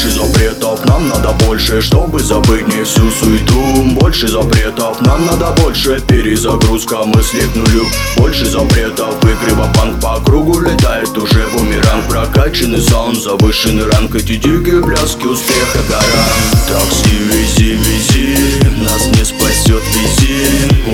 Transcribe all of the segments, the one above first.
Больше запретов, нам надо больше, чтобы забыть не всю суету. Больше запретов, нам надо больше, перезагрузка мысли к нулю. Больше запретов, и кривопанк по кругу летает уже бумеранг. Прокачанный саунд, завышенный ранг, эти дикие пляски успеха гарант. Такси, вези, вези, нас не спасет, вези.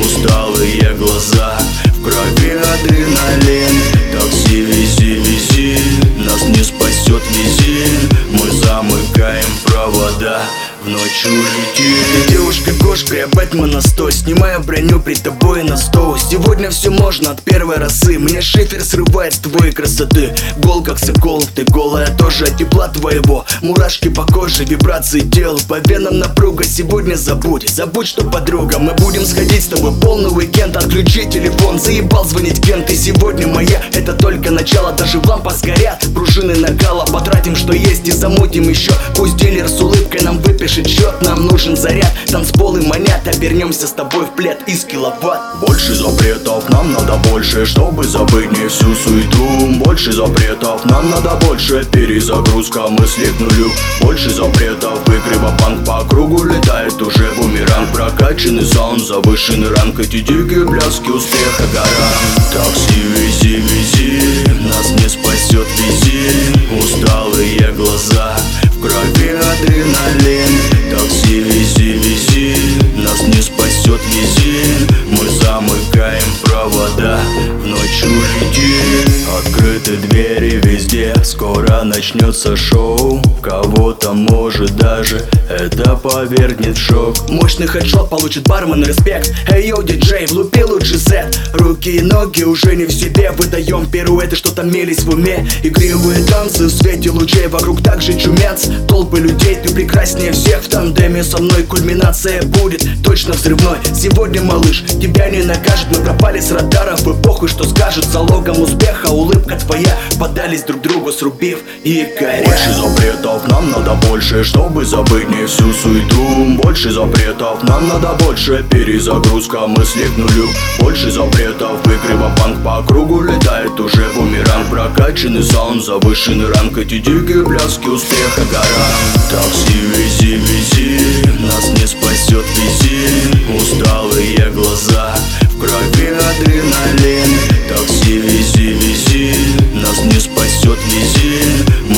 Усталые глаза, в крови адреналин. Такси, вези, вези, нас не спасет, вези. Мы замыкаем провода, в ночь улетим. Ты девушка-кошка, я Бэтмена 100. Снимаю броню при тобой на стол. Сегодня все можно от первой росы. Мне шифер срывает с твоей красоты. Гол как сокол, ты голая тоже от тепла твоего. Мурашки по коже, вибрации тел. По венам напруга, сегодня забудь. Забудь, что подруга, мы будем сходить с тобой полный уикенд. Отключи телефон, заебал звонить Кен. Ты сегодня моя, это только начало. Даже лампа сгорят, пружины накала. Потратим, что есть, и замутим еще. Пусть дилер с улыбкой нам выпишет счет. Нам нужен заряд, танцполы манят. Обернемся с тобой в плед из киловатт. Больше запретов, нам надо больше, чтобы забыть не всю суету. Больше запретов, нам надо больше, перезагрузка мысли к нулю. Больше запретов, и кривопанк по кругу летает уже бумеранг. Прокачанный саунд, завышенный ранг, эти дикие пляски успеха гарант. Такси, вези, вези, нас не спасет, вези. Усталые глаза, в крови адреналин. Такси, вези, вези, нас не спасет, вези. Мы замыкаем провода, в ночь улетим. Открыты двери везде, скоро начнется шоу. Кого-то может даже это повергнет в шок. Мощный хедшот получит бармен, респект. Эй, йоу, диджей, влупи лучший сет. Руки и ноги уже не в себе. Выдаем пируэты, что там мелись в уме. Игривые танцы в свете лучей. Вокруг также чумец, толпы людей. Ты прекраснее всех, в тандеме со мной кульминация будет точно взрывной. Сегодня, малыш, тебя не накажут. Мы пропали с радаров, и похуй, что скажут. Залогом успеха улыбка твоя. Подались друг другу, срубив и горя. Больше запретов, нам надо больше, чтобы забыть не всю суету. Больше запретов, нам надо больше, перезагрузка мысли к нулю. Больше запретов, и кривопанк по кругу летает уже бумеранг. Прокачанный саунд, завышенный ранг, эти дикие пляски успеха гарант. Такси, вези, вези, нас не спасет, вези. Усталые глаза, в крови адреналин. Такси, вези, вези, нас не спасет, вези.